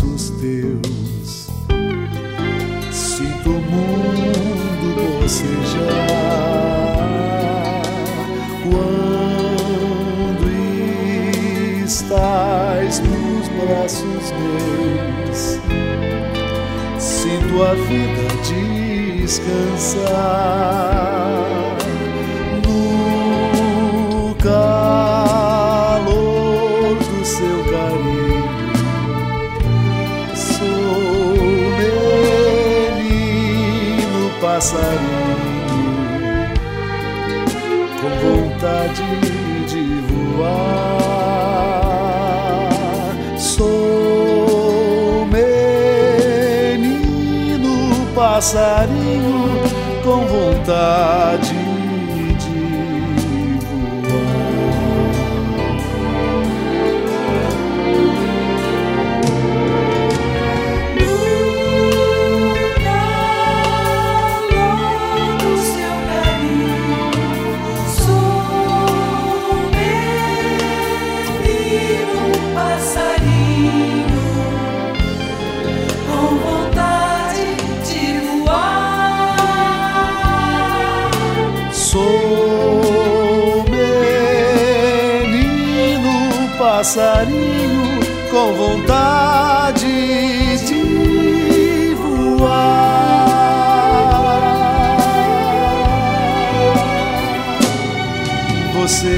braços teus. Sinto o mundo bocejar quando estás nos braços meus. Sinto a vida descansar no calor do seu carinho. Sou menino passarinho com vontade de voar. Sou menino passarinho com vontade de voar. No calor do seu carinho, sou menino passarinho com vontade de voar. Sou menino passarinho com vontade de voar. Você,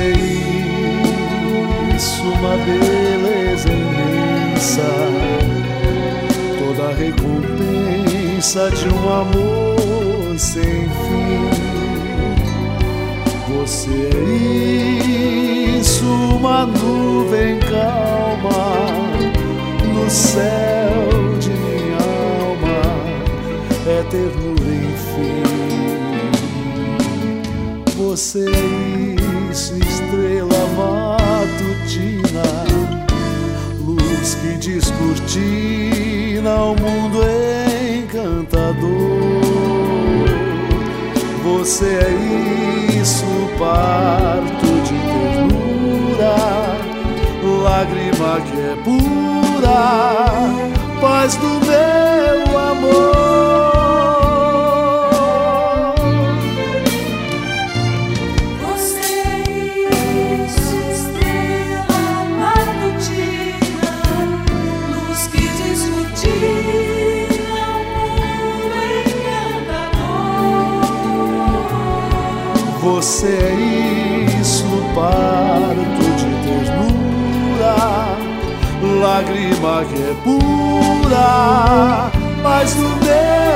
isso, uma beleza imensa, toda a recompensa de um amor sem fim. Você é isso, uma nuvem calma no céu de minha alma, é ternura enfim. Você é isso, estrela matutina, luz que descortina o mundo encantador. Você é isso, parto de ternura, lágrima que é pura, paz do meu amor. Você é isso, estrela matutina, luz que descortina o mundo encantador. Você é isso, parto de ternura, lágrima que é pura, paz do meu